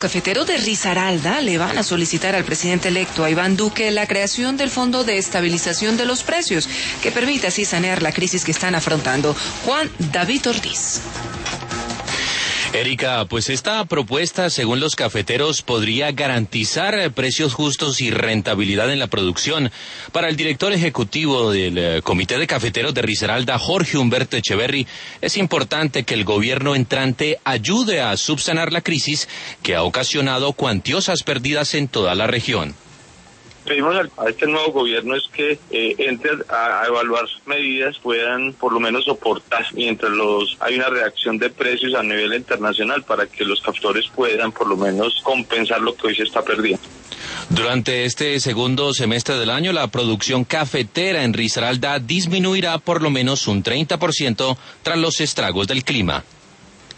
Cafeteros de Risaralda le van a solicitar al presidente electo, a Iván Duque, la creación del Fondo de Estabilización de los Precios, que permita así sanear la crisis que están afrontando. Juan David Ortiz. Erika, pues esta propuesta, según los cafeteros, podría garantizar precios justos y rentabilidad en la producción. Para el director ejecutivo del Comité de Cafeteros de Risaralda, Jorge Humberto Echeverry, es importante que el gobierno entrante ayude a subsanar la crisis que ha ocasionado cuantiosas pérdidas en toda la región. Pedimos a este nuevo gobierno es que entre a evaluar medidas puedan por lo menos soportar mientras hay una reacción de precios a nivel internacional para que los cafetores puedan por lo menos compensar lo que hoy se está perdiendo. Durante este segundo semestre del año, la producción cafetera en Risaralda disminuirá por lo menos un 30% tras los estragos del clima.